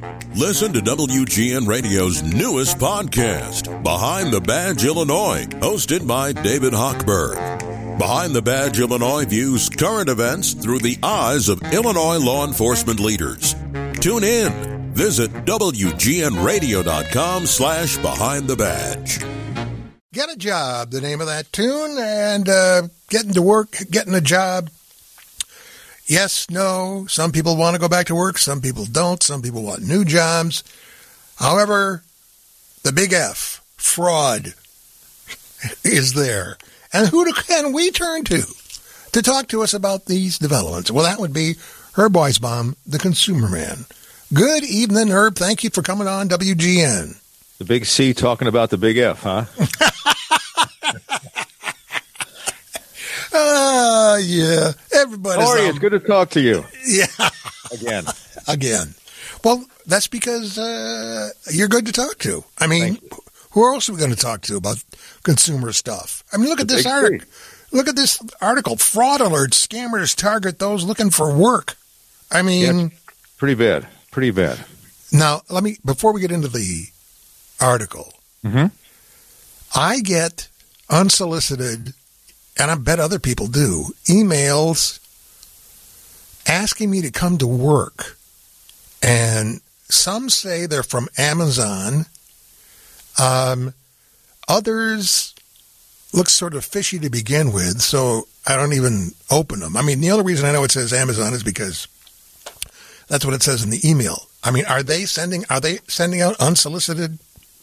Listen to WGN Radio's newest podcast, Behind the Badge Illinois, hosted by David Hochberg. Behind the Badge Illinois views current events through the eyes of Illinois law enforcement leaders. Tune in. Visit WGNRadio.com/Behind the Badge. Get a job, the name of that tune, and getting to work, getting a job. Yes, no, some people want to go back to work, some people don't, some people want new jobs. However, the big F, fraud, is there. And who can we turn to talk to us about these developments? Well, that would be Herb Weisbaum, the consumer man. Good evening, Herb. Thank you for coming on WGN. The big C talking about the big F, huh? Yeah. Everybody's Sorry, it's good to talk to you. Yeah. Again. Well, that's because you're good to talk to. I mean, who else are we going to talk to about consumer stuff? I mean, look at this article. Look at this article. Fraud alert. Scammers target those looking for work. I mean, yeah, pretty bad. Pretty bad. Now, before we get into the article, I get unsolicited, and I bet other people do, emails asking me to come to work. And some say they're from Amazon. Others look sort of fishy to begin with, so I don't even open them. I mean, the only reason I know it says Amazon is because that's what it says in the email. I mean, are they sending out unsolicited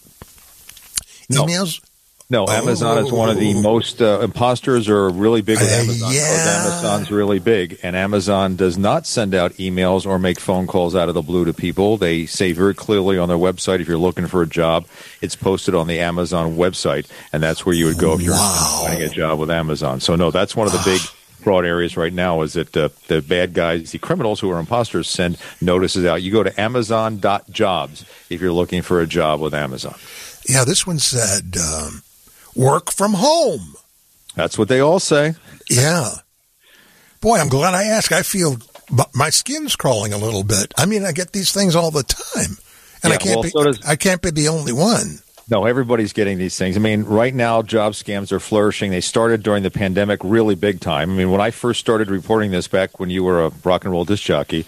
emails? No, Amazon is one of the most imposters are really big with Amazon. Yeah. Amazon's really big, and Amazon does not send out emails or make phone calls out of the blue to people. They say very clearly on their website, if you're looking for a job, it's posted on the Amazon website, and that's where you would go if you're finding a job with Amazon. So, no, that's one of the big fraud areas right now is that the bad guys, the criminals who are imposters, send notices out. You go to Amazon.jobs if you're looking for a job with Amazon. Yeah, this one said work from home. That's what they all say. Yeah. Boy, I'm glad I asked. I feel my skin's crawling a little bit. I mean, I get these things all the time, and I can't be the only one. No, everybody's getting these things. I mean, right now, job scams are flourishing. They started during the pandemic really big time. I mean, when I first started reporting this back when you were a rock and roll disc jockey,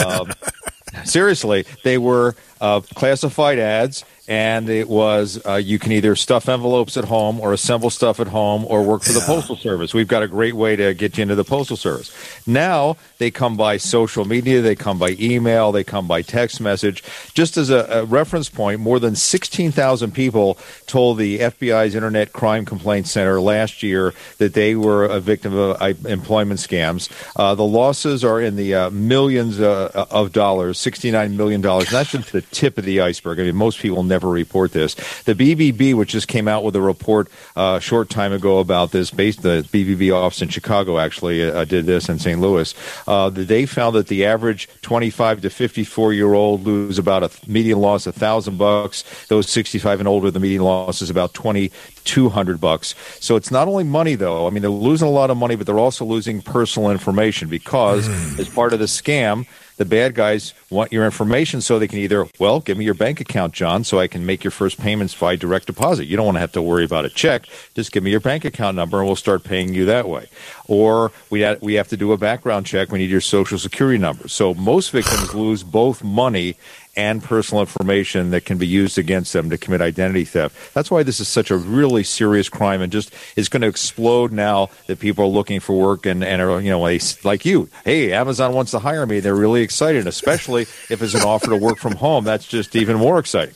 seriously, they were classified ads, and it was you can either stuff envelopes at home or assemble stuff at home or work for the Postal Service. We've got a great way to get you into the Postal Service. Now they come by social media, they come by email, they come by text message. Just as a reference point, more than 16,000 people told the FBI's Internet Crime Complaint Center last year that they were a victim of employment scams. The losses are in the millions of dollars, $69 million. And that's just the tip of the iceberg. I mean, most people never report this. The BBB, which just came out with a report a short time ago about this, the BBB office in Chicago actually did this in St. Louis. They found that the average 25 to 54-year-old lose about a median loss of $1,000. Those 65 and older, the median loss is about $2,200. So it's not only money, though. I mean, they're losing a lot of money, but they're also losing personal information because as part of the scam, the bad guys want your information so they can either, well, give me your bank account, John, so I can make your first payments by direct deposit. You don't want to have to worry about a check. Just give me your bank account number and we'll start paying you that way. Or we have to do a background check. We need your Social Security number. So most victims lose both money and personal information that can be used against them to commit identity theft. That's why this is such a really serious crime and just is going to explode now that people are looking for work and are, like you. Hey, Amazon wants to hire me. They're really excited, especially if it's an offer to work from home. That's just even more exciting.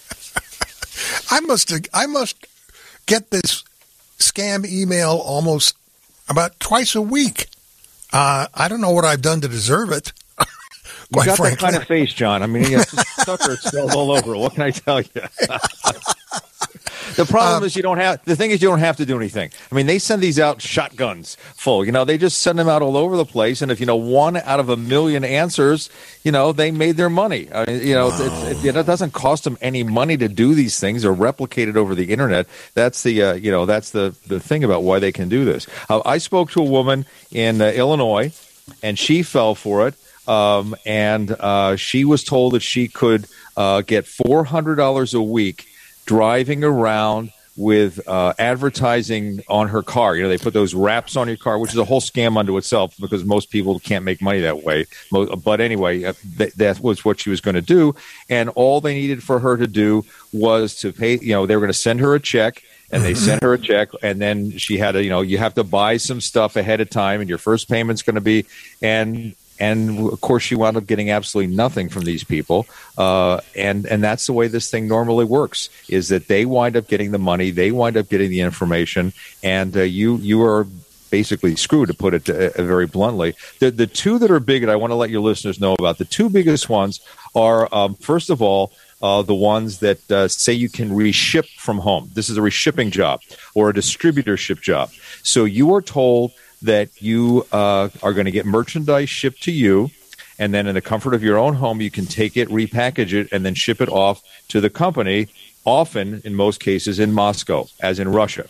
I must get this scam email almost about twice a week. I don't know what I've done to deserve it. You got that kind of face, John. I mean, sucker spelled all over. What can I tell you? The problem is you don't have to do anything. I mean, they send these out shotguns full. They just send them out all over the place. And if one out of a million answers, they made their money. It doesn't cost them any money to do these things or replicate it over the internet. That's that's the thing about why they can do this. I spoke to a woman in Illinois, and she fell for it. and she was told that she could get $400 a week driving around with advertising on her car. They put those wraps on your car, which is a whole scam unto itself because most people can't make money that way. But anyway, that was what she was going to do. And all they needed for her to do was to pay, they were going to send her a check. And they sent her a check, and then she had to, you have to buy some stuff ahead of time, and your first payment's going to be, and of course she wound up getting absolutely nothing from these people, and that's the way this thing normally works, is that they wind up getting the money, they wind up getting the information, and you are basically screwed, to put it very bluntly. The two that are big, and I want to let your listeners know about, the two biggest ones are, first of all, the ones that say you can reship from home. This is a reshipping job or a distributorship job. So you are told that you are going to get merchandise shipped to you, and then in the comfort of your own home, you can take it, repackage it, and then ship it off to the company, often, in most cases, in Moscow, as in Russia.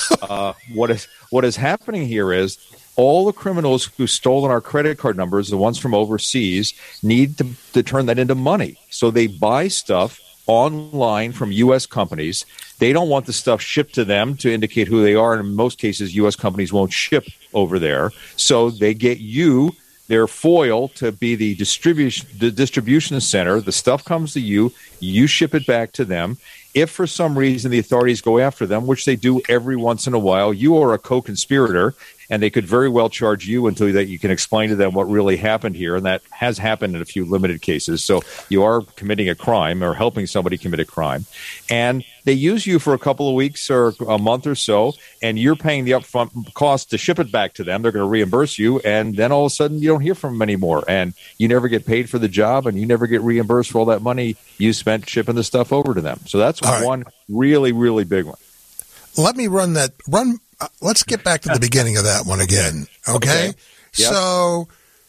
What is happening here is all the criminals who've stolen our credit card numbers, the ones from overseas, need to turn that into money. So they buy stuff online from U.S. companies. They don't want the stuff shipped to them to indicate who they are. And in most cases, U.S. companies won't ship over there. So they get you, their foil, to be the distribution center. The stuff comes to you. You ship it back to them. If for some reason the authorities go after them, which they do every once in a while, you are a co-conspirator, and they could very well charge you until that you can explain to them what really happened here, and that has happened in a few limited cases. So you are committing a crime or helping somebody commit a crime. And they use you for a couple of weeks or a month or so, and you're paying the upfront cost to ship it back to them. They're going to reimburse you, and then all of a sudden you don't hear from them anymore, and you never get paid for the job, and you never get reimbursed for all that money you spent shipping the stuff over to them. So that's one really, really big one. Let me let's get back to the beginning of that one again. Okay? Yep. So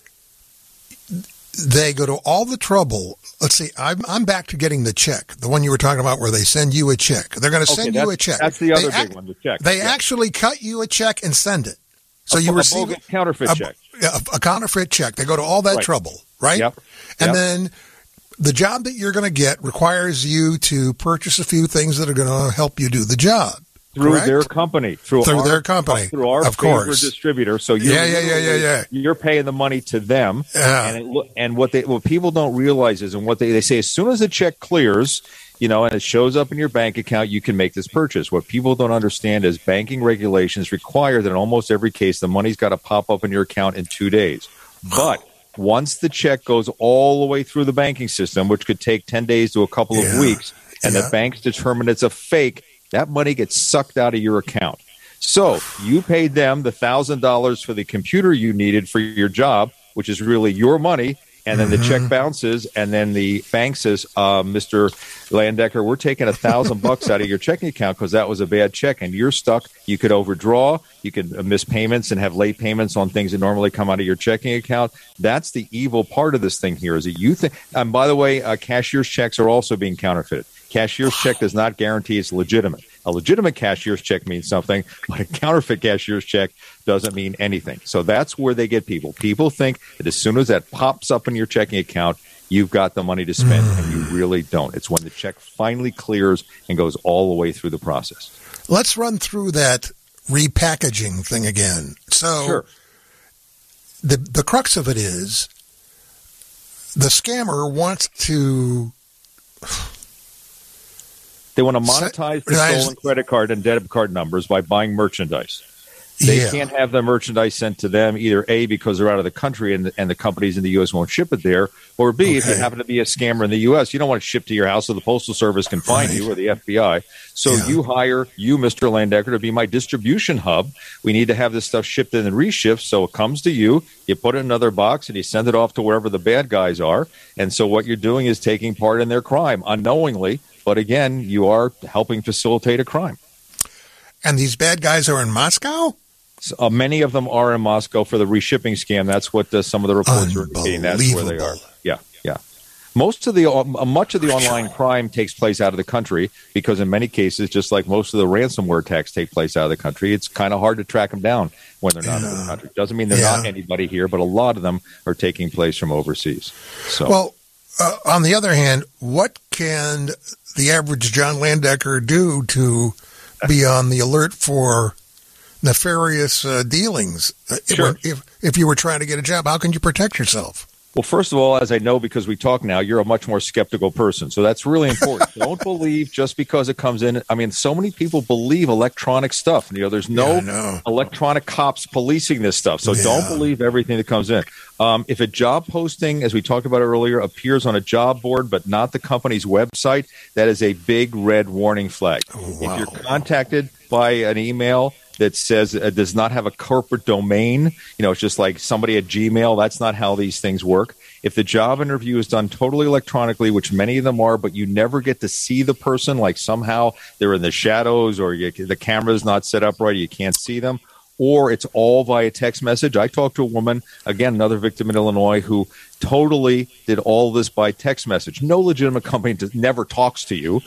they go to all the trouble. Let's see. I'm back to getting the check, the one you were talking about where they send you a check. They're going to send you a check. That's the other big one, the check. They actually cut you a check and send it. So you receive a counterfeit check. A counterfeit check. They go to all that trouble, right? Yep. And then the job that you're going to get requires you to purchase a few things that are going to help you do the job. Through correct? Their company. Through their company. Through our of favorite course. distributor. So you're paying the money to them. And what people don't realize is, and what they say, as soon as the check clears, and it shows up in your bank account, you can make this purchase. What people don't understand is banking regulations require that in almost every case, the money's got to pop up in your account in 2 days. But once the check goes all the way through the banking system, which could take 10 days to a couple of weeks, and the banks determine it's a fake, that money gets sucked out of your account. So you paid them the $1,000 for the computer you needed for your job, which is really your money, and then the check bounces, and then the bank says, Mr. Landecker, we're taking $1,000 out of your checking account because that was a bad check, and you're stuck. You could overdraw, you could miss payments and have late payments on things that normally come out of your checking account. That's the evil part of this thing here, is that you think. And by the way, cashier's checks are also being counterfeited. Cashier's check does not guarantee it's legitimate. A legitimate cashier's check means something, but a counterfeit cashier's check doesn't mean anything. So that's where they get people. People think that as soon as that pops up in your checking account, you've got the money to spend, and you really don't. It's when the check finally clears and goes all the way through the process. Let's run through that repackaging thing again. So sure. The crux of it is the scammer wants to... They want to monetize the stolen credit card and debit card numbers by buying merchandise. They can't have the merchandise sent to them, either A, because they're out of the country and the companies in the U.S. won't ship it there, or B, if you happen to be a scammer in the U.S., you don't want it shipped to your house so the Postal Service can find you, or the FBI. So you hire you, Mr. Landecker, to be my distribution hub. We need to have this stuff shipped in and reshipped, so it comes to you, you put it in another box, and you send it off to wherever the bad guys are. And so what you're doing is taking part in their crime unknowingly, but again, you are helping facilitate a crime. And these bad guys are in Moscow? So, many of them are in Moscow for the reshipping scam. That's what some of the reports are indicating. That's where they are. Yeah. Much of the online crime takes place out of the country because in many cases, just like most of the ransomware attacks take place out of the country, it's kind of hard to track them down when they're not in the country. Doesn't mean there's not anybody here, but a lot of them are taking place from overseas. So, well, on the other hand, what can the average John Landecker do to be on the alert for nefarious dealings? Sure. If you were trying to get a job, how can you protect yourself? Well, first of all, as I know, because we talk now, you're a much more skeptical person. So that's really important. Don't believe just because it comes in. I mean, so many people believe electronic stuff. There's no electronic cops policing this stuff. So don't believe everything that comes in. If a job posting, as we talked about earlier, appears on a job board but not the company's website, that is a big red warning flag. Oh, wow. If you're contacted by an email that says does not have a corporate domain, it's just like somebody at Gmail. That's not how these things work. If the job interview is done totally electronically, which many of them are, but you never get to see the person, like somehow they're in the shadows or the camera's not set up right, you can't see them, or it's all via text message. I talked to a woman, again, another victim in Illinois, who totally did all this by text message. No legitimate company never talks to you,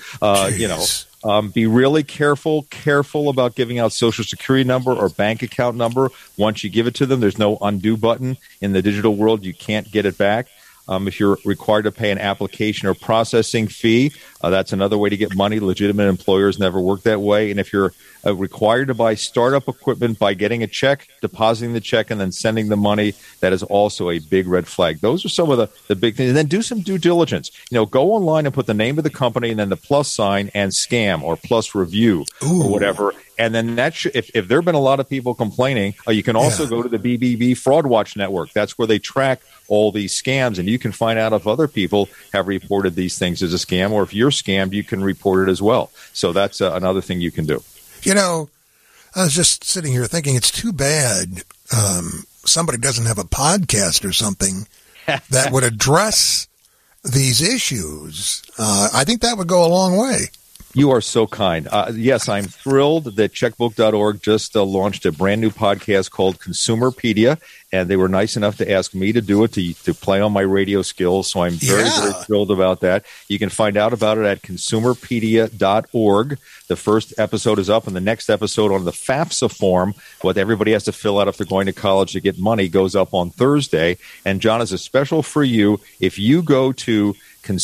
Be really careful about giving out Social Security number or bank account number. Once you give it to them, there's no undo button. In the digital world, you can't get it back. If you're required to pay an application or processing fee, that's another way to get money. Legitimate employers never work that way. And if you're required to buy startup equipment by getting a check, depositing the check, and then sending the money, that is also a big red flag. Those are some of the big things. And then do some due diligence. Go online and put the name of the company and then the plus sign and scam or plus review or whatever. And then if there have been a lot of people complaining, you can also go to the BBB Fraud Watch Network. That's where they track all these scams, and you can find out if other people have reported these things as a scam, or if you're scammed, you can report it as well. So that's another thing you can do. I was just sitting here thinking it's too bad somebody doesn't have a podcast or something that would address these issues. I think that would go a long way. You are so kind. Yes, I'm thrilled that checkbook.org just launched a brand new podcast called Consumerpedia, and they were nice enough to ask me to do it, to play on my radio skills, so I'm very, very thrilled about that. You can find out about it at consumerpedia.org. The first episode is up, and the next episode on the FAFSA form, what everybody has to fill out if they're going to college to get money, goes up on Thursday. And, John, as a special for you, if you go to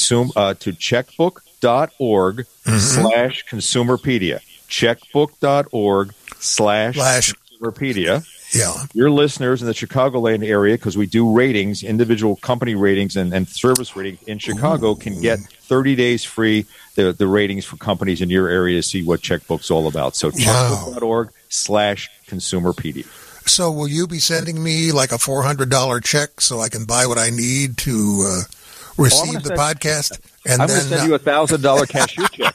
checkbook.org / Consumerpedia, checkbook.org / Consumerpedia. Yeah. Your listeners in the Chicagoland area, because we do ratings, individual company ratings and service ratings in Chicago, can get 30 days free the ratings for companies in your area to see what Checkbook's all about. So checkbook.org / Consumerpedia. So will you be sending me like a $400 check so I can buy what I need to receive the podcast? And I'm going to send you a $1,000 cashier check.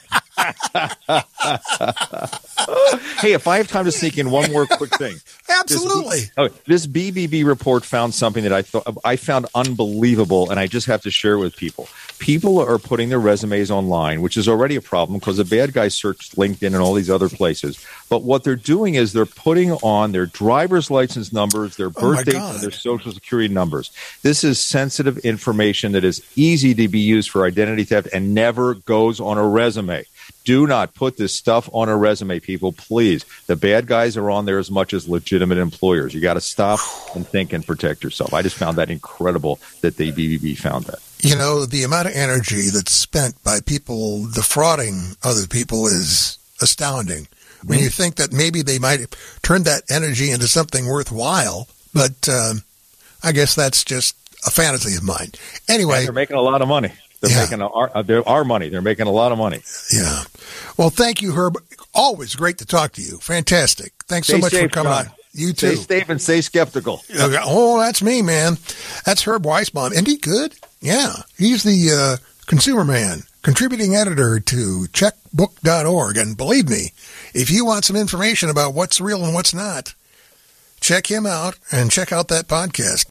Hey, if I have time to sneak in one more quick thing. Absolutely. This BBB report found something that I found unbelievable, and I just have to share it with people. People are putting their resumes online, which is already a problem because the bad guys search LinkedIn and all these other places. But what they're doing is they're putting on their driver's license numbers, their birth dates, and their Social Security numbers. This is sensitive information that is easy to be used for identity theft and never goes on a resume. Do not put this stuff on a resume, people, please. The bad guys are on there as much as legitimate employers. You got to stop and think and protect yourself. I just found that incredible that the BBB found that. The amount of energy that's spent by people defrauding other people is astounding. When you think that maybe they might turn that energy into something worthwhile, but I guess that's just a fantasy of mine. Anyway. And they're making a lot of money. They're making our money. They're making a lot of money. Yeah. Well, thank you, Herb. Always great to talk to you. Fantastic. Thanks so much for coming on. You too. Stay safe and stay skeptical. Oh, that's me, man. That's Herb Weisbaum. Isn't he good? Yeah. He's the consumer man, contributing editor to checkbook.org. And believe me, if you want some information about what's real and what's not, check him out and check out that podcast.